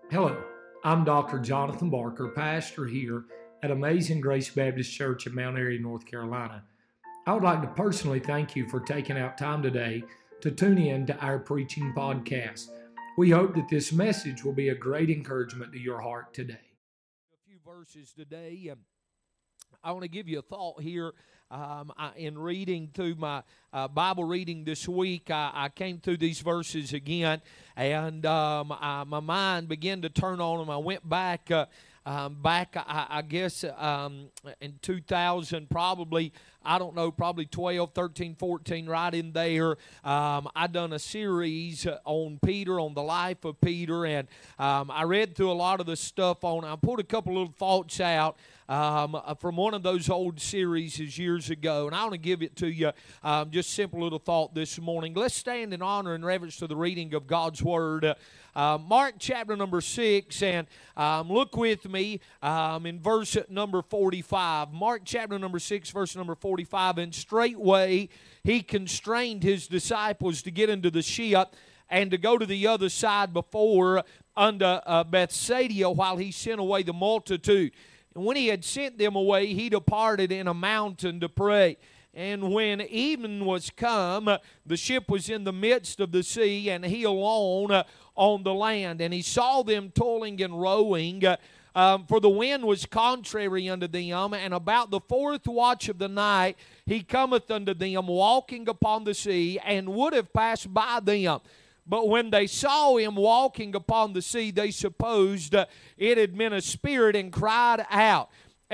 Hello, I'm Dr. Jonathan Barker, pastor here at Amazing Grace Baptist Church in Mount Airy, North Carolina. I would like to personally thank you for taking out time today to tune in to our preaching podcast. We hope that this message will be a great encouragement to your heart today. A few verses today. I want to give you a thought here. In reading through my Bible reading this week, I came through these verses again, and my mind began to turn on them. I went back, I guess, in 2000, probably, I don't know, probably 12, 13, 14, right in there. I done a series on Peter, on the life of Peter, and I read through a lot of the stuff on. I pulled a couple little thoughts out from one of those old series years ago, and I want to give it to you, just simple little thought this morning. Let's stand in honor and reverence to the reading of God's Word. Mark chapter number 6, and look with me in verse number 45. Mark chapter number 6, verse number 45, and straightway he constrained his disciples to get into the ship and to go to the other side before unto Bethsaida, while he sent away the multitude. And when he had sent them away, he departed in a mountain to pray. And when evening was come, the ship was in the midst of the sea, and he alone on the land. And he saw them toiling and rowing, for the wind was contrary unto them. And about the fourth watch of the night, he cometh unto them, walking upon the sea, and would have passed by them. But when they saw him walking upon the sea, they supposed it had been a spirit, and cried out,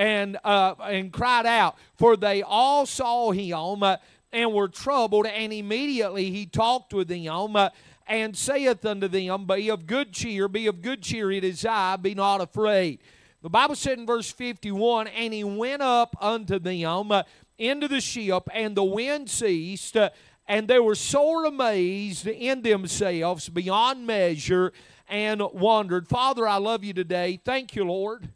for they all saw him and were troubled. And immediately he talked with them and saith unto them, Be of good cheer, it is I, be not afraid. The Bible said in verse 51, And he went up unto them into the ship, and the wind ceased, and they were sore amazed in themselves beyond measure, and wondered. Father, I love you today. Thank you, Lord,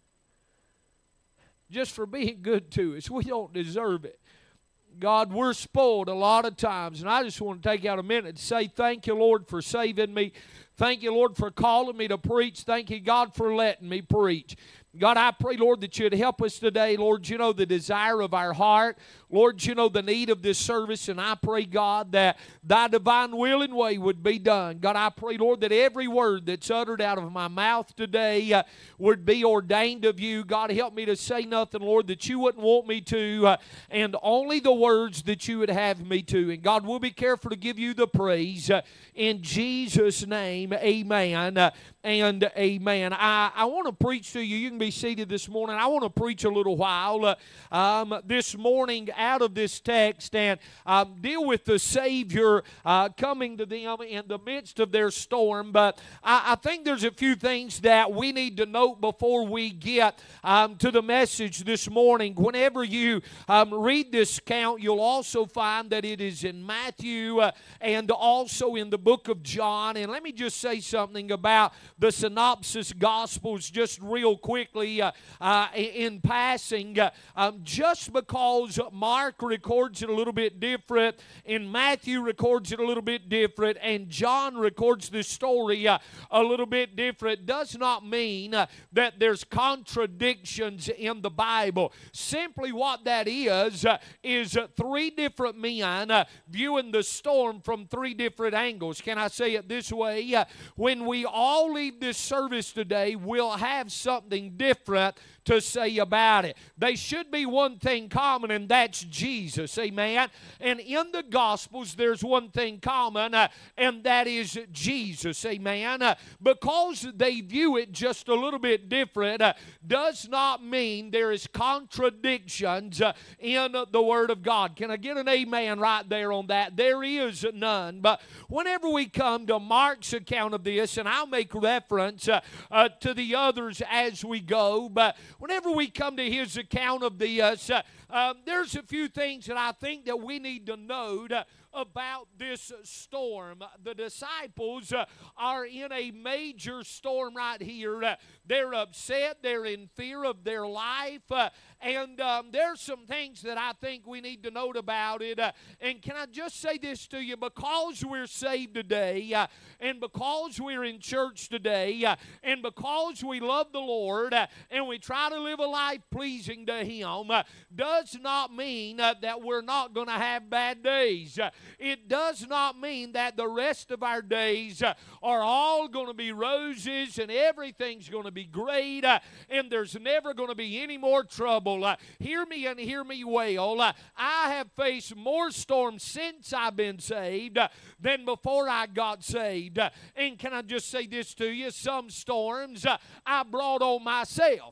just for being good to us. We don't deserve it. God, we're spoiled a lot of times, and I just want to take out a minute to say thank you, Lord, for saving me. Thank you, Lord, for calling me to preach. Thank you, God, for letting me preach. God, I pray, Lord, that you'd help us today. Lord, you know the desire of our heart. Lord, you know the need of this service, and I pray, God, that thy divine will and way would be done. God, I pray, Lord, that every word that's uttered out of my mouth today would be ordained of you. God, help me to say nothing, Lord, that you wouldn't want me to, and only the words that you would have me to. And God, we'll be careful to give you the praise. In Jesus' name, amen. And amen. I want to preach to you. You can be seated this morning. I want to preach a little while this morning out of this text and deal with the Savior coming to them in the midst of their storm. But I think there's a few things that we need to note before we get to the message this morning. Whenever you read this account, you'll also find that it is in Matthew and also in the book of John. And let me just say something about the synopsis gospels just real quickly in passing. Just because Mark records it a little bit different, and Matthew records it a little bit different, and John records this story a little bit different, does not mean that there's contradictions in the Bible. Simply what that is three different men viewing the storm from three different angles. Can I say it this way? When we all leave this service today, we'll have something different to say about it. They should be one thing common, and that's Jesus. Amen. And in the Gospels, there's one thing common, and that is Jesus. Amen. Because they view it just a little bit different does not mean there is contradictions in the Word of God. Can I get an amen right there on that? There is none. But whenever we come to Mark's account of this, and I'll make reference to the others as we go, but whenever we come to his account of this, there's a few things that I think that we need to note about this storm. The disciples are in a major storm right here. They're upset. They're in fear of their life. And there's some things that I think we need to note about it. And can I just say this to you? Because we're saved today, and because we're in church today, and because we love the Lord, and we try to live a life pleasing to Him, does not mean that we're not going to have bad days. It does not mean that the rest of our days are all going to be roses and everything's going to be great, and there's never going to be any more trouble. Hear me and hear me well. I have faced more storms since I've been saved than before I got saved. And can I just say this to you? Some storms I brought on myself.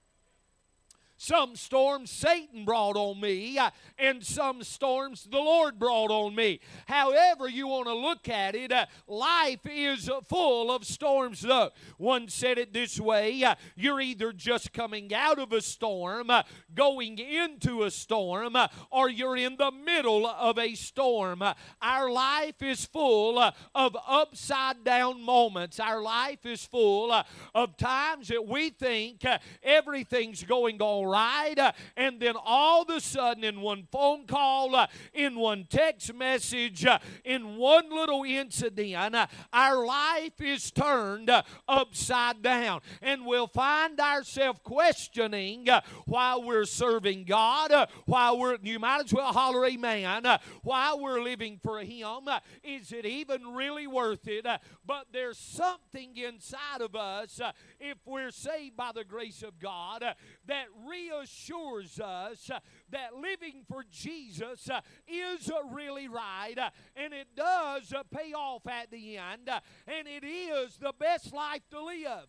Some storms Satan brought on me, and some storms the Lord brought on me. However you want to look at it, life is full of storms though. One said it this way, you're either just coming out of a storm, going into a storm, or you're in the middle of a storm. Our life is full of upside down moments. Our life is full of times that we think everything's going all right, and then all of a sudden in one phone call, in one text message, in one little incident, our life is turned upside down, and we'll find ourselves questioning while we're serving God, you might as well holler amen, while we're living for Him. Is it even really worth it? But there's something inside of us, if we're saved by the grace of God, that reassures us that living for Jesus is really right, and it does pay off at the end, and it is the best life to live.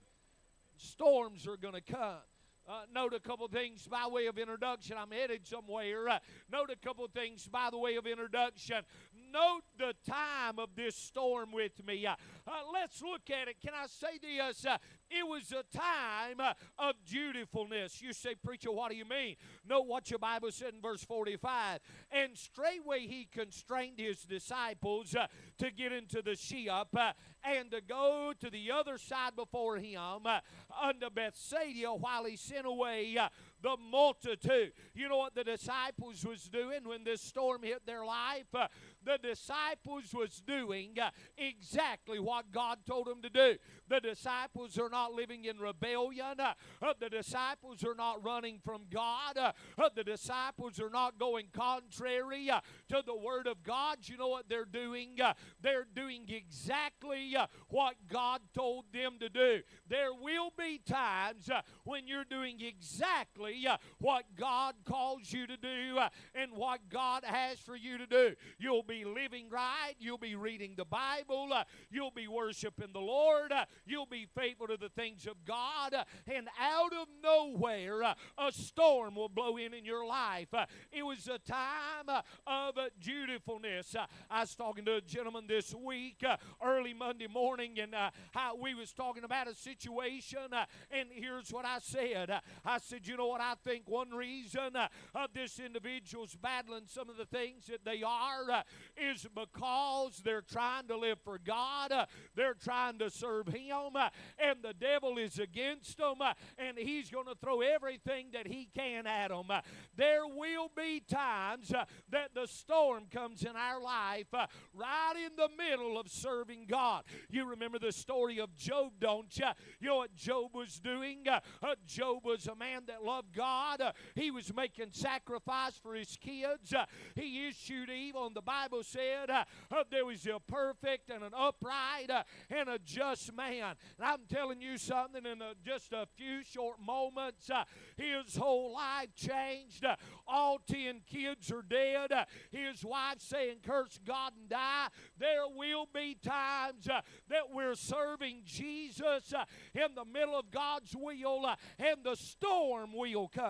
Storms are going to come. Note a couple things by way of introduction. I'm headed somewhere. Note a couple things by the way of introduction. Note the time of this storm with me. Let's look at it. Can I say this? It was a time of dutifulness. You say, preacher, what do you mean? Note what your Bible said in verse 45. And straightway He constrained His disciples to get into the ship and to go to the other side before Him unto Bethsaida, while He sent away the multitude. You know what the disciples was doing when this storm hit their life? The disciples was doing exactly what God told them to do. The disciples are not living in rebellion. The disciples are not running from God. The disciples are not going contrary to the Word of God. You know what they're doing? They're doing exactly what God told them to do. There will be times when you're doing exactly what God calls you to do and what God has for you to do. You'll be living right. You'll be reading the Bible. You'll be worshiping the Lord. You'll be faithful to the things of God. And out of nowhere, a storm will blow in your life. It was a time of dutifulness. I was talking to a gentleman this week, early Monday morning, and how we was talking about a situation, and here's what I said. I said, you know what, I think one reason this individual's battling some of the things that they are is because they're trying to live for God. They're trying to serve Him, and the devil is against them, and he's going to throw everything that he can at them. There will be times that the storm comes in our life right in the middle of serving God. You remember the story of Job, don't you? You know what Job was doing? Job was a man that loved God. He was making sacrifice for his kids. He issued evil, and the Bible said there was a perfect and an upright and a just man. And I'm telling you something, in just a few short moments, his whole life changed. All 10 kids are dead. His wife saying, curse God and die. There will be times that we're serving Jesus in the middle of God's will, and the storm will come.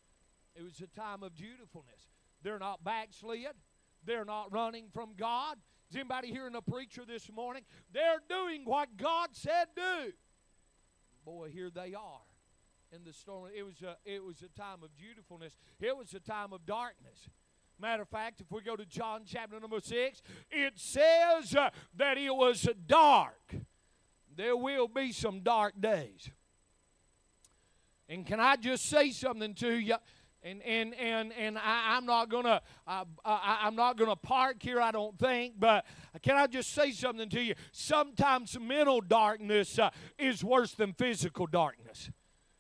It was a time of dutifulness. They're not backslid. They're not running from God. Is anybody hearing a preacher this morning? They're doing what God said do. Boy, here they are in the storm. It was a time of dutifulness. It was a time of darkness. Matter of fact, if we go to John chapter number 6, it says that it was dark. There will be some dark days. And can I just say something to you? And I'm not gonna park here, I don't think. But can I just say something to you? Sometimes mental darkness is worse than physical darkness.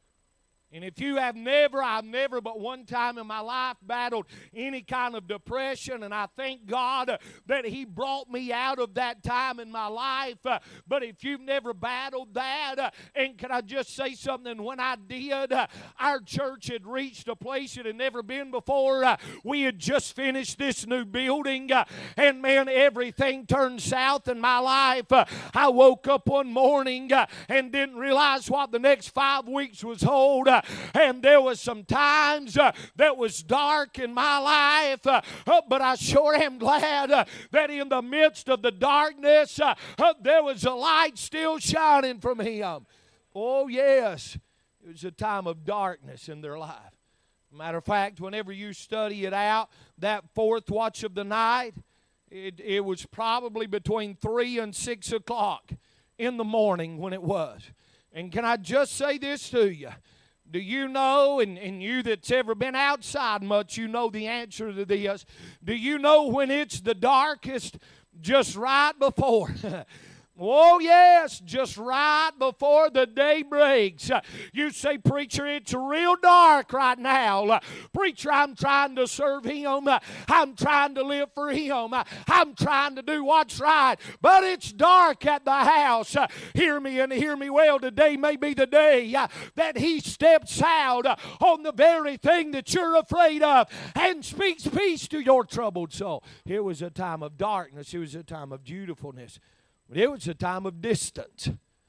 And if you have never, I've never but one time in my life battled any kind of depression, and I thank God that He brought me out of that time in my life. But if you've never battled that, and can I just say something? When I did, our church had reached a place it had never been before. We had just finished this new building, and man, everything turned south in my life. I woke up one morning and didn't realize what the next 5 weeks was hold. And there was some times that was dark in my life, but I sure am glad that in the midst of the darkness, there was a light still shining from Him. Oh, yes, it was a time of darkness in their life. Matter of fact, whenever you study it out, that fourth watch of the night, it was probably between 3 and 6 o'clock in the morning when it was. And can I just say this to you? Do you know, and you that's ever been outside much, you know the answer to this. Do you know when it's the darkest? Just right before. Oh, yes, just right before the day breaks. You say, preacher, it's real dark right now. Preacher, I'm trying to serve Him. I'm trying to live for Him. I'm trying to do what's right. But it's dark at the house. Hear me and hear me well. Today may be the day that He steps out on the very thing that you're afraid of and speaks peace to your troubled soul. It was a time of darkness. It was a time of dutifulness. But it was a time of distance.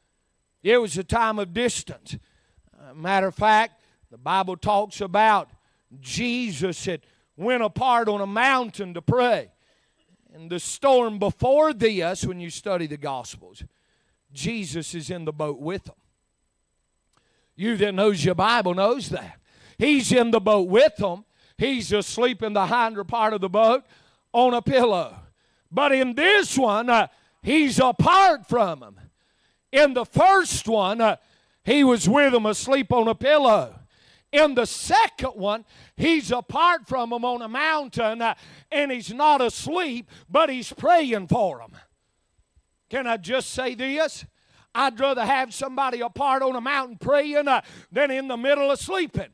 It was a time of distance. Matter of fact, the Bible talks about Jesus had went apart on a mountain to pray. And the storm before this, when you study the Gospels, Jesus is in the boat with them. You that knows your Bible knows that. He's in the boat with them. He's asleep in the hinder part of the boat on a pillow. But in this one, He's apart from them. In the first one, He was with them asleep on a pillow. In the second one, He's apart from them on a mountain, and He's not asleep, but He's praying for them. Can I just say this? I'd rather have somebody apart on a mountain praying than in the middle of sleeping.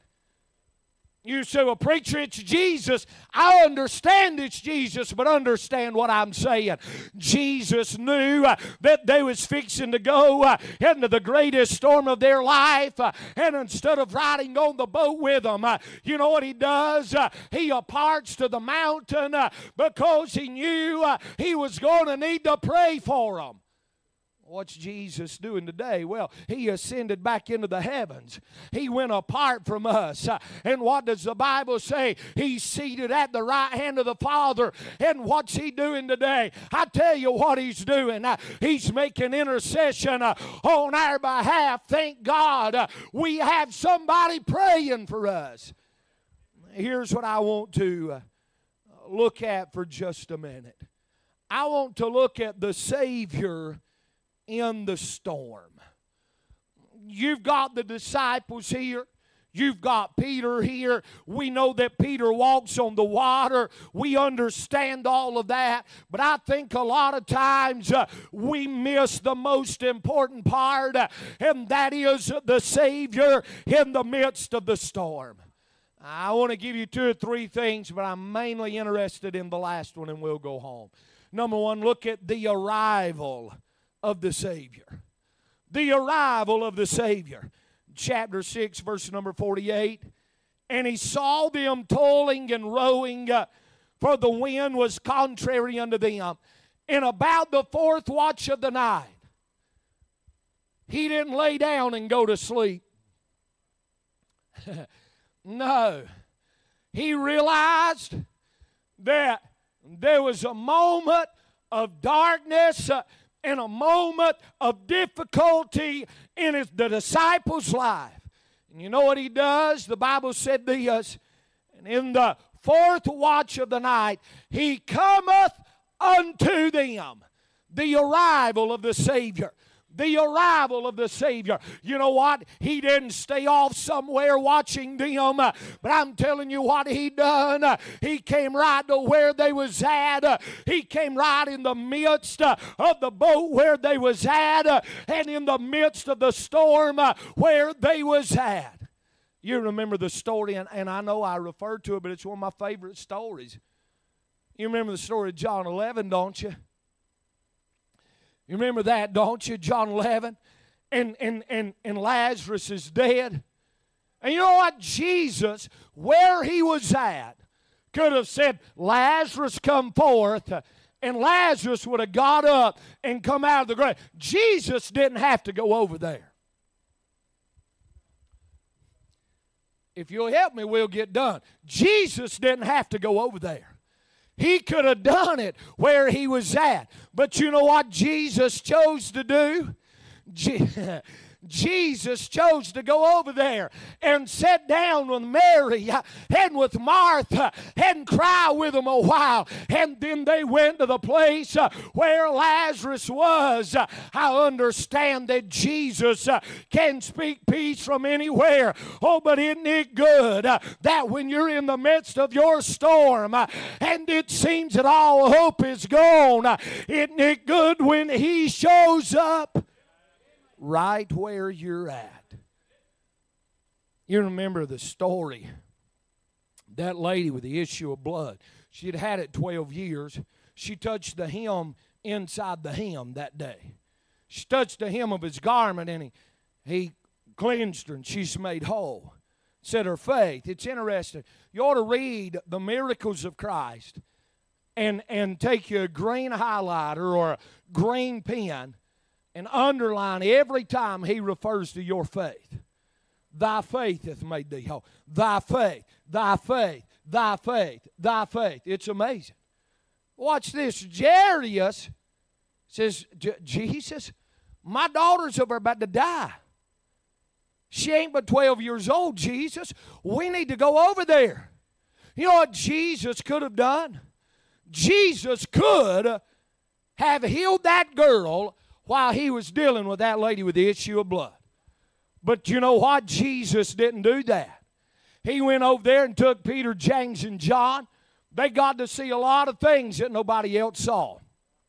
You say, well, preacher, it's Jesus. I understand it's Jesus, but understand what I'm saying. Jesus knew that they was fixing to go into the greatest storm of their life, and instead of riding on the boat with them, you know what He does? He aparts to the mountain because He knew He was going to need to pray for them. What's Jesus doing today? Well, He ascended back into the heavens. He went apart from us. And what does the Bible say? He's seated at the right hand of the Father. And what's He doing today? I tell you what He's doing. He's making intercession on our behalf. Thank God we have somebody praying for us. Here's what I want to look at for just a minute. I want to look at the Savior in the storm. You've got the disciples here. You've got Peter here. We know that Peter walks on the water. We understand all of that. But I think a lot of times we miss the most important part, and that is the Savior in the midst of the storm. I want to give you 2 or 3 things, but I'm mainly interested in the last one, and we'll go home. Number 1, look at the arrival of the Savior. The arrival of the Savior. Chapter 6, verse number 48. And He saw them toiling and rowing, for the wind was contrary unto them. And about the 4th watch of the night, He didn't lay down and go to sleep. No. He realized that there was a moment of darkness in a moment of difficulty in the disciples' life. And you know what He does? The Bible said this, and in the fourth watch of the night, He cometh unto them. The arrival of the Savior. The arrival of the Savior. You know what? He didn't stay off somewhere watching them, but I'm telling you what He done. He came right to where they was at. He came right in the midst of the boat where they was at, and in the midst of the storm where they was at. You remember the story, and I know I refer to it, but it's one of my favorite stories. You remember the story of John 11, don't you? You remember that, don't you? John 11. And Lazarus is dead. And you know what? Jesus, where He was at, could have said, Lazarus, come forth. And Lazarus would have got up and come out of the grave. Jesus didn't have to go over there. If you'll help me, we'll get done. Jesus didn't have to go over there. He could have done it where He was at. But you know what Jesus chose to do? Jesus chose to go over there and sit down with Mary and with Martha and cry with them a while. And then they went to the place where Lazarus was. I understand that Jesus can speak peace from anywhere. Oh, but isn't it good that when you're in the midst of your storm and it seems that all hope is gone, isn't it good when He shows up right where you're at? You remember the story. That lady with the issue of blood. She'd had it 12 years. She touched the hem inside the hem that day. She touched the hem of His garment, and he cleansed her, and she's made whole. Said her faith. It's interesting. You ought to read the miracles of Christ and take you a green highlighter or a green pen and underline every time He refers to your faith. Thy faith hath made thee whole. Thy faith, thy faith, thy faith, thy faith. It's amazing. Watch this. Jairus says, Jesus, my daughter's about to die. She ain't but 12 years old, Jesus. We need to go over there. You know what Jesus could have done? Jesus could have healed that girl while He was dealing with that lady with the issue of blood. But you know what? Jesus didn't do that. He went over there and took Peter, James, and John. They got to see a lot of things that nobody else saw.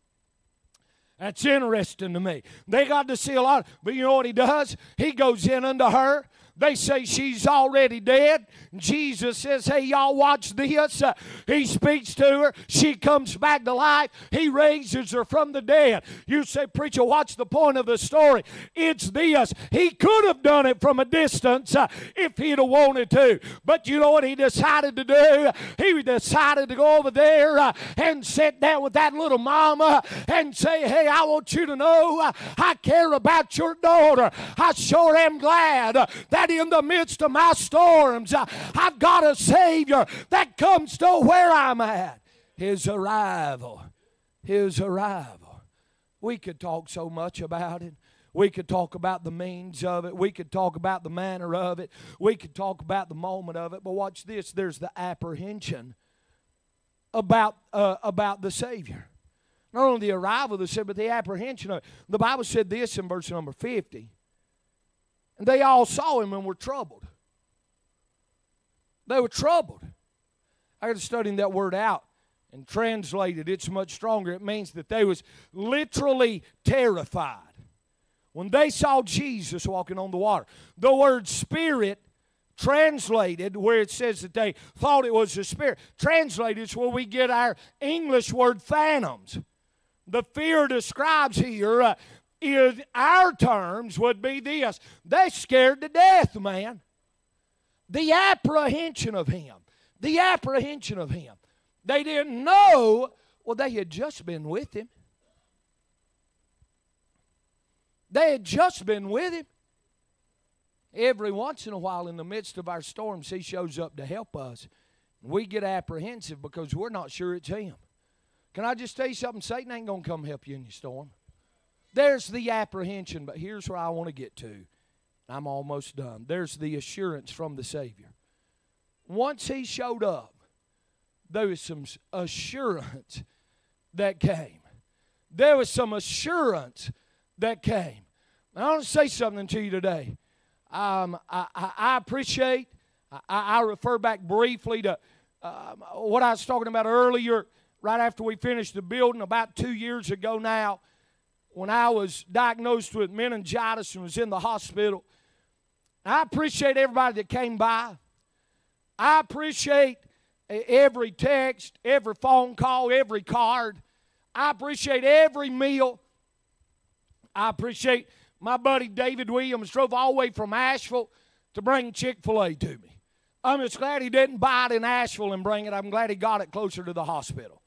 That's interesting to me. They got to see a lot. But you know what He does? He goes in unto her. They say she's already dead. Jesus says, hey, y'all watch this. He speaks to her. She comes back to life. He raises her from the dead. You say, preacher, what's the point of the story? It's this. He could have done it from a distance if He'd have wanted to. But you know what He decided to do? He decided to go over there and sit down with that little mama and say, hey, I want you to know I care about your daughter. I sure am glad that in the midst of my storms, I've got a Savior that comes to where I'm at. His arrival. His arrival. We could talk so much about it. We could talk about the means of it. We could talk about the manner of it. We could talk about the moment of it. But watch this. There's the apprehension about the Savior. Not only the arrival of the Savior, but the apprehension of it. The Bible said this in verse number 50. And they all saw Him and were troubled. They were troubled. I got to study that word out and translate it. It's much stronger. It means that they was literally terrified when they saw Jesus walking on the water. The word spirit translated, where it says that they thought it was a spirit, translated is where we get our English word phantoms. The fear describes here in our terms would be this. They scared to death, man. The apprehension of Him. The apprehension of Him. They didn't know, well, they had just been with Him. They had just been with Him. Every once in a while in the midst of our storms, He shows up to help us. We get apprehensive because we're not sure it's Him. Can I just tell you something? Satan ain't going to come help you in your storm. There's the apprehension, but here's where I want to get to. I'm almost done. There's the assurance from the Savior. Once He showed up, there was some assurance that came. There was some assurance that came. I want to say something to you today. I appreciate, I refer back briefly to what I was talking about earlier, right after we finished the building about 2 years ago now, when I was diagnosed with meningitis and was in the hospital. I appreciate everybody that came by. I appreciate every text, every phone call, every card. I appreciate every meal. I appreciate my buddy David Williams drove all the way from Asheville to bring Chick-fil-A to me. I'm just glad he didn't buy it in Asheville and bring it. I'm glad he got it closer to the hospital.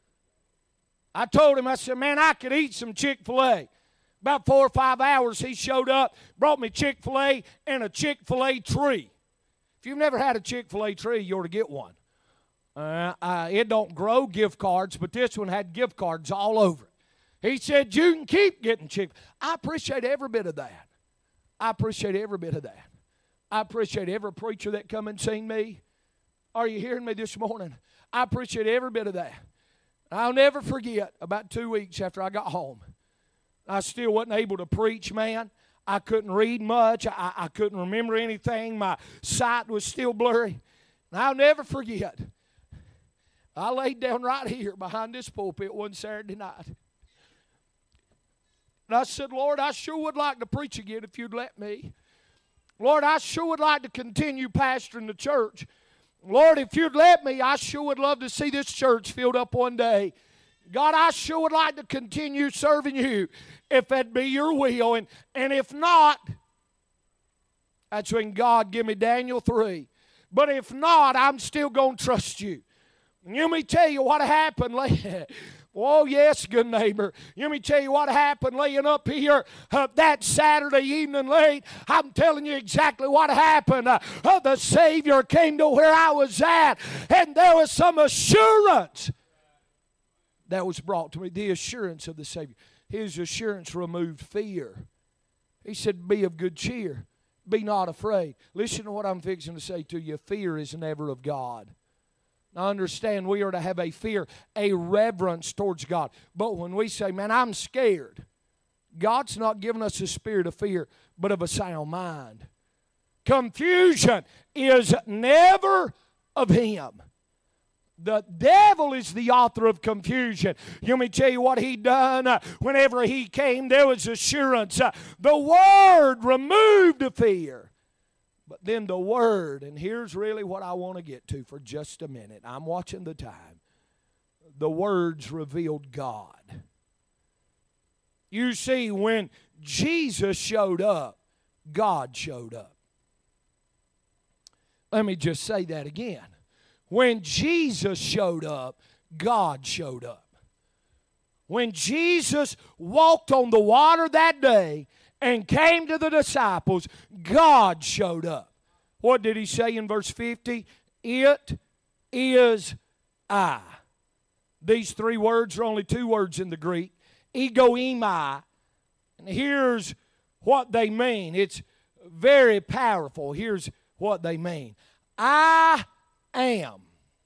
I told him, I said, man, I could eat some Chick-fil-A. About 4 or 5 hours, he showed up, brought me Chick-fil-A and a Chick-fil-A tree. If you've never had a Chick-fil-A tree, you ought to get one. It don't grow gift cards, but this one had gift cards all over it. He said, you can keep getting Chick-fil-A. I appreciate every bit of that. I appreciate every bit of that. I appreciate every preacher that come and seen me. Are you hearing me this morning? I appreciate every bit of that. I'll never forget, about 2 weeks after I got home, I still wasn't able to preach, man. I couldn't read much. I couldn't remember anything. My sight was still blurry. And I'll never forget, I laid down right here behind this pulpit one Saturday night. And I said, Lord, I sure would like to preach again if you'd let me. Lord, I sure would like to continue pastoring the church. Lord, if you'd let me, I sure would love to see this church filled up one day. God, I sure would like to continue serving you if that be your will. And if not, that's when God give me Daniel 3. But if not, I'm still going to trust you. And let me tell you what happened. Oh, yes, good neighbor. Let me tell you what happened laying up here that Saturday evening late. I'm telling you exactly what happened. The Savior came to where I was at, and there was some assurance that was brought to me. The assurance of the Savior. His assurance removed fear. He said, be of good cheer. Be not afraid. Listen to what I'm fixing to say to you. Fear is never of God. Now understand, we are to have a fear, a reverence towards God. But when we say, man, I'm scared, God's not giving us a spirit of fear, but of a sound mind. Confusion is never of Him. The devil is the author of confusion. Let me tell you what he done. Whenever he came, there was assurance. The Word removed the fear. But then the Word, and here's really what I want to get to for just a minute. I'm watching the time. The words revealed God. You see, when Jesus showed up, God showed up. Let me just say that again. When Jesus showed up, God showed up. When Jesus walked on the water that day and came to the disciples, God showed up. What did He say in verse 50? It is I. These three words are only two words in the Greek. Ego eimi. And here's what they mean. It's very powerful. Here's what they mean. I am.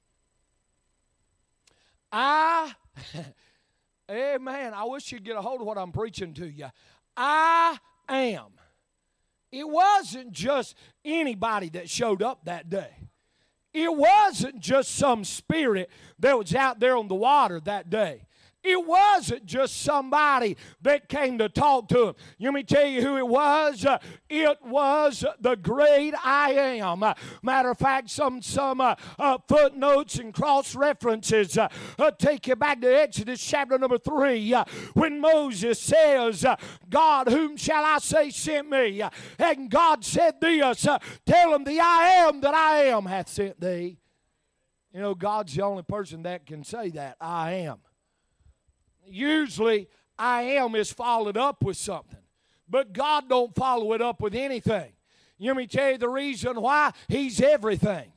Amen. I wish you'd get a hold of what I'm preaching to you. I am. It wasn't just anybody that showed up that day. It wasn't just some spirit that was out there on the water that day. It wasn't just somebody that came to talk to him. Let me tell you who it was. It was the great I am. Matter of fact, some footnotes and cross-references take you back to Exodus chapter number 3 when Moses says, God, whom shall I say sent me? And God said this, tell him the I am that I am hath sent thee. You know, God's the only person that can say that, I am. Usually, I am is followed up with something. But God don't follow it up with anything. Let me tell you the reason why. He's everything.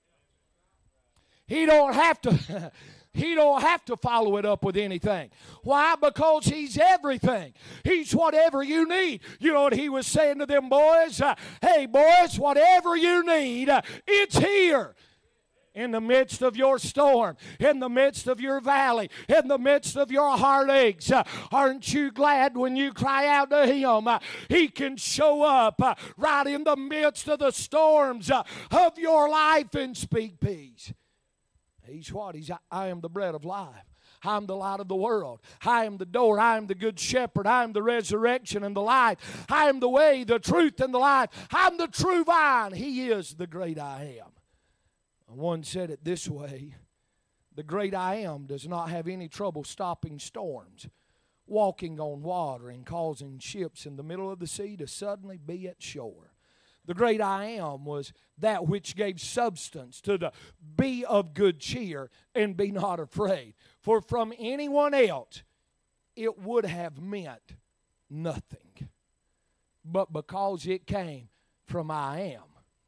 He don't have to... He don't have to follow it up with anything. Why? Because He's everything. He's whatever you need. You know what He was saying to them boys? Hey, boys, whatever you need, it's here. In the midst of your storm, in the midst of your valley, in the midst of your heartaches, aren't you glad when you cry out to Him? He can show up right in the midst of the storms of your life and speak peace. He's what? I am the bread of life. I am the light of the world. I am the door. I am the good shepherd. I am the resurrection and the life. I am the way, the truth, and the life. I am the true vine. He is the great I am. One said it this way: the great I am does not have any trouble stopping storms, walking on water, and causing ships in the middle of the sea to suddenly be at shore. The great I am was that which gave substance to the be of good cheer and be not afraid. For from anyone else it would have meant nothing. But because it came from I am.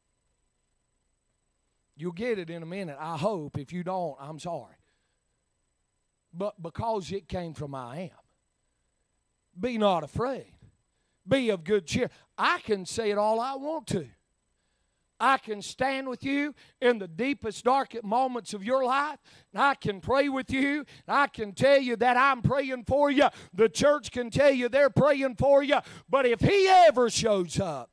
You'll get it in a minute, I hope. If you don't, I'm sorry. But because it came from I am. Be not afraid. Be of good cheer. I can say it all I want to. I can stand with you in the deepest, darkest moments of your life. And I can pray with you. And I can tell you that I'm praying for you. The church can tell you they're praying for you. But if He ever shows up,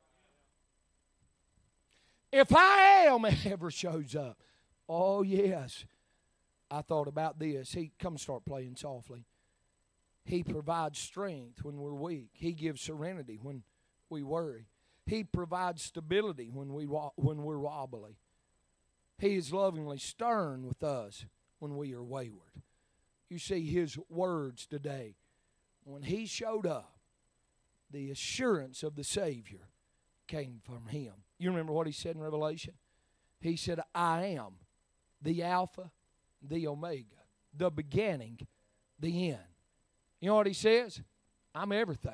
if I am ever shows up, oh yes, I thought about this. Come start playing softly. He provides strength when we're weak. He gives serenity when we worry. He provides stability when we're wobbly. He is lovingly stern with us when we are wayward. You see His words today. When He showed up, the assurance of the Savior came from Him. You remember what He said in Revelation? He said, I am the Alpha, the Omega, the beginning, the end. You know what He says? I'm everything.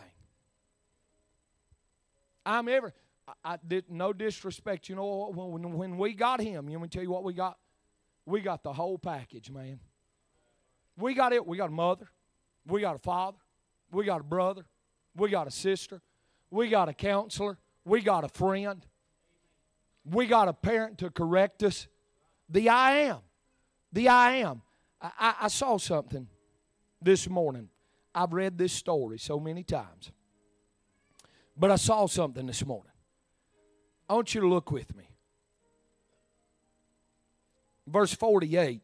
I'm everything. I did no disrespect. You know, when we got Him, you want me to tell you what we got? We got the whole package, man. We got it. We got a mother. We got a father. We got a brother. We got a sister. We got a counselor. We got a friend. We got a parent to correct us. The I am. The I am. I saw something this morning. I've read this story so many times. But I saw something this morning. I want you to look with me. Verse 48.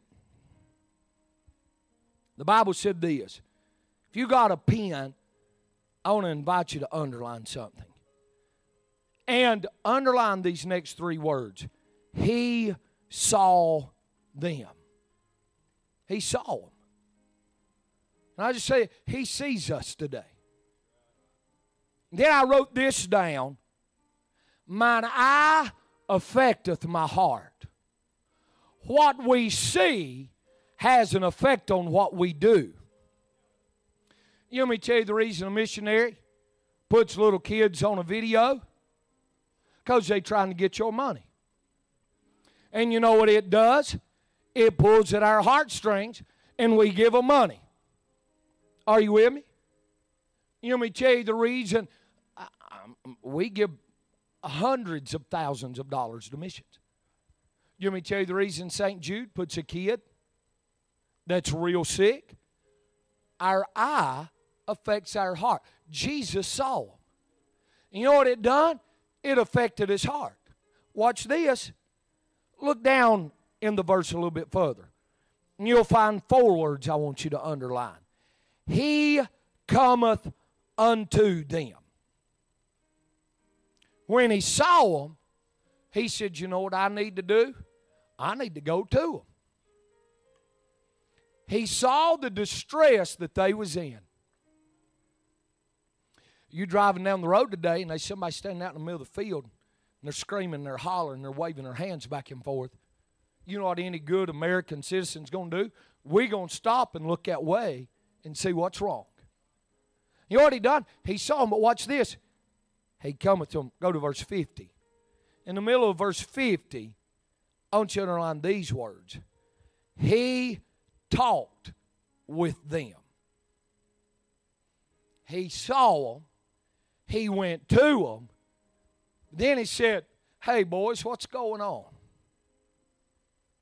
The Bible said this. If you got a pen, I want to invite you to underline something. And underline these next three words. He saw them. He saw them. And I just say, He sees us today. Then I wrote this down. Mine eye affecteth my heart. What we see has an effect on what we do. You want me to tell you the reason a missionary puts little kids on a video? Because they're trying to get your money. And you know what it does? It pulls at our heartstrings and we give them money. Are you with me? You want me to tell you the reason we give hundreds of thousands of dollars to missions? You want me to tell you the reason St. Jude puts a kid that's real sick? Our eye affects our heart. Jesus saw him. You know what it done? It affected his heart. Watch this. Look down in the verse a little bit further. And you'll find four words I want you to underline. He cometh unto them. When he saw them, he said, you know what I need to do? I need to go to them. He saw the distress that they was in. You driving down the road today and there's somebody standing out in the middle of the field and they're screaming, they're hollering, they're waving their hands back and forth. You know what any good American citizen's going to do? We're going to stop and look that way and see what's wrong. You know what he done? He saw them, but watch this. He cometh to them. Go to verse 50. In the middle of verse 50, I want you to underline these words. He talked with them. He saw them. He went to them. Then he said, hey, boys, what's going on?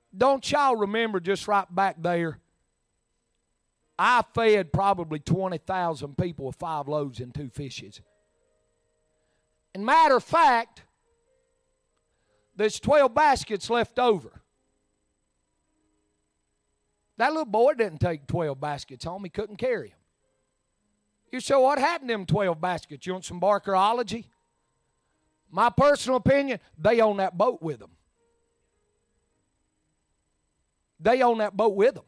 Don't y'all remember just right back there, I fed probably 20,000 people with 5 loaves and 2 fishes. And matter of fact, there's 12 baskets left over. That little boy didn't take 12 baskets home. He couldn't carry them. You say, what happened to them 12 baskets? You want some Barkerology? My personal opinion, they own that boat with them. They own that boat with them.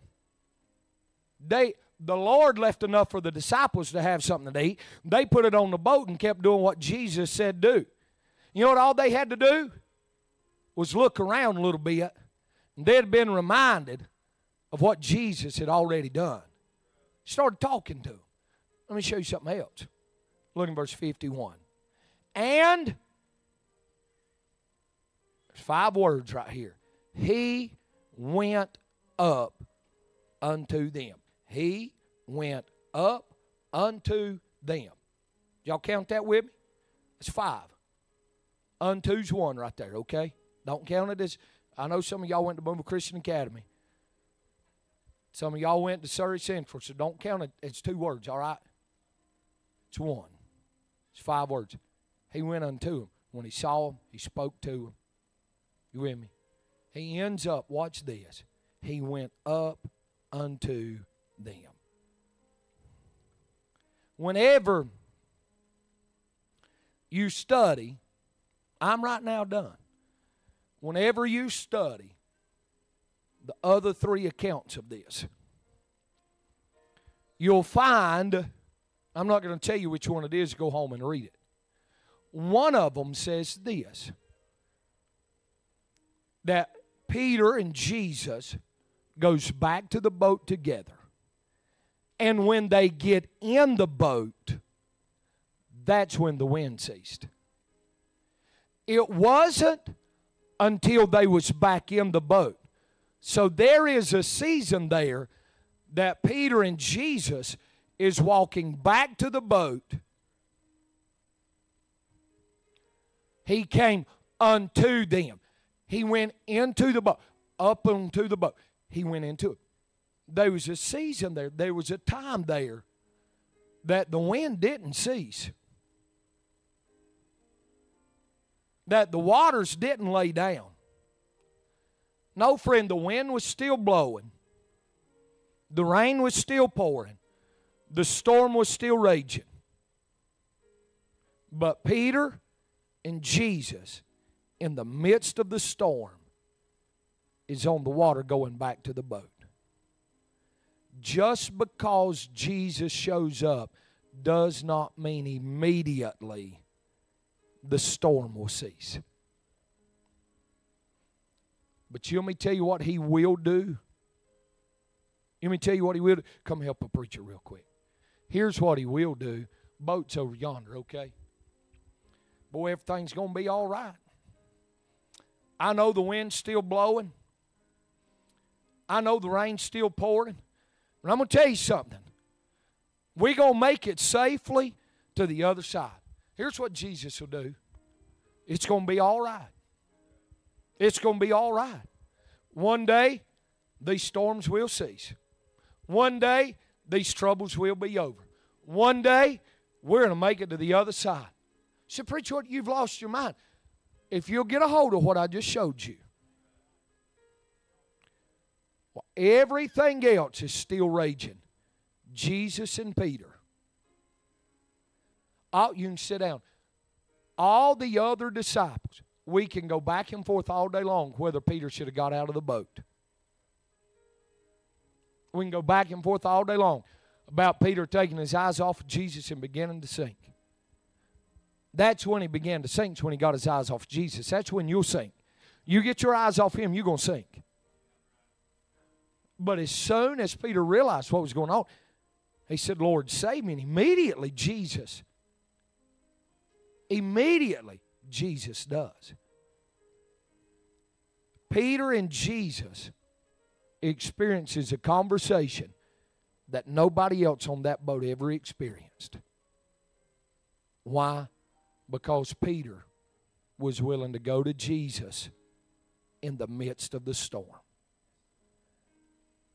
The Lord left enough for the disciples to have something to eat. They put it on the boat and kept doing what Jesus said do. You know what all they had to do? Was look around a little bit, and they'd been reminded of what Jesus had already done. Started talking to them. Let me show you something else. Look in verse 51. And there's 5 words right here. He went up unto them. He went up unto them. Y'all count that with me? It's 5. Unto's 1 right there, okay? Don't count it as, I know some of y'all went to Boomville Christian Academy. Some of y'all went to Surrey Central, so don't count it. It's 2 words, all right? It's 1. It's 5 words. He went unto him. When he saw him, he spoke to him. You with me? He ends up, watch this. He went up unto them. Whenever you study, I'm right now done. Whenever you study the other 3 accounts of this, you'll find, I'm not going to tell you which one it is, go home and read it. One of them says this, that Peter and Jesus goes back to the boat together. And when they get in the boat, that's when the wind ceased. It wasn't until they was back in the boat. So there is a season there that Peter and Jesus is walking back to the boat. He came unto them. He went into the boat, up onto the boat. He went into it. There was a season there. There was a time there that the wind didn't cease. That the waters didn't lay down. No, friend, the wind was still blowing. The rain was still pouring. The storm was still raging. But Peter and Jesus, in the midst of the storm, is on the water going back to the boat. Just because Jesus shows up does not mean immediately the storm will cease. But let me tell you what he will do. Let me tell you what he will do. Come help a preacher real quick. Here's what he will do. Boat's over yonder, okay? Boy, everything's going to be all right. I know the wind's still blowing. I know the rain's still pouring. But I'm going to tell you something. We're going to make it safely to the other side. Here's what Jesus will do. It's going to be all right. It's going to be all right. One day, these storms will cease. One day, these troubles will be over. One day, we're going to make it to the other side. So, preacher, what, you've lost your mind. If you'll get a hold of what I just showed you, well, everything else is still raging. Jesus and Peter. Oh, you can sit down. All the other disciples, we can go back and forth all day long whether Peter should have got out of the boat. We can go back and forth all day long about Peter taking his eyes off of Jesus and beginning to sink. That's when he began to sink, when he got his eyes off Jesus. That's when you'll sink. You get your eyes off him, you're going to sink. But as soon as Peter realized what was going on, he said, Lord, save me. And immediately Jesus does. Peter and Jesus experiences a conversation that nobody else on that boat ever experienced. Why? Because Peter was willing to go to Jesus in the midst of the storm.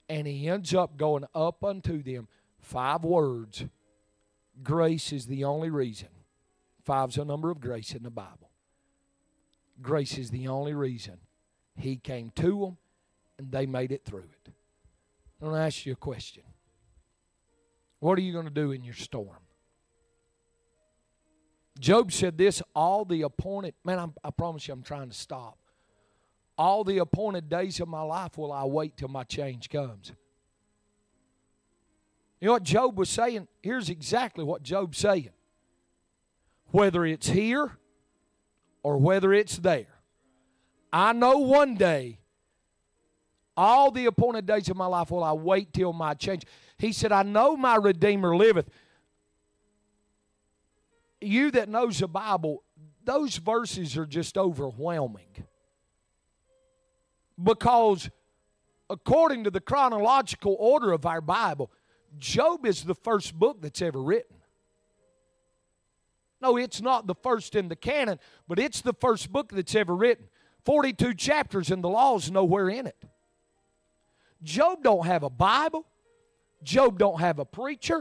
And he ends up going up unto them 5 words. Grace is the only reason. 5's the number of grace in the Bible. Grace is the only reason he came to them and they made it through it. I'm going to ask you a question. What are you going to do in your storm? Job said this, all the appointed, man, I promise you I'm trying to stop. All the appointed days of my life will I wait till my change comes. You know what Job was saying? Here's exactly what Job's saying. Whether it's here or whether it's there, I know one day, all the appointed days of my life will I wait till my change. He said, I know my Redeemer liveth. You that knows the Bible, those verses are just overwhelming. Because according to the chronological order of our Bible, Job is the first book that's ever written. No, it's not the first in the canon, but it's the first book that's ever written. 42 chapters and the law's nowhere in it. Job don't have a Bible. Job don't have a preacher.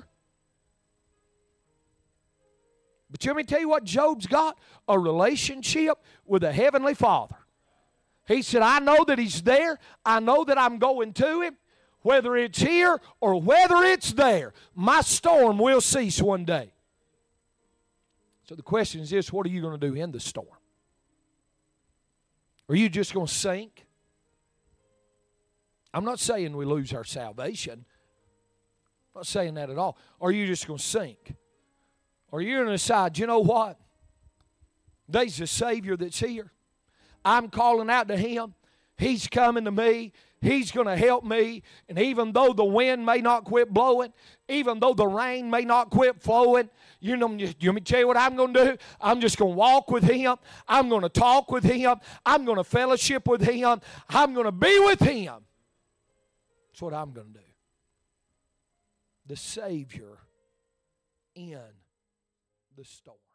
But let me tell you what Job's got, a relationship with a heavenly Father. He said, I know that he's there. I know that I'm going to him. Whether it's here or whether it's there, my storm will cease one day. So the question is this, what are you going to do in the storm? Are you just going to sink? I'm not saying we lose our salvation. I'm not saying that at all. Are you just going to sink? Or you're going to decide, you know what? There's a Savior that's here. I'm calling out to Him. He's coming to me. He's going to help me. And even though the wind may not quit blowing, even though the rain may not quit flowing, you know, let me tell you what I'm going to do. I'm just going to walk with Him. I'm going to talk with Him. I'm going to fellowship with Him. I'm going to be with Him. That's what I'm going to do. The Savior in the storm.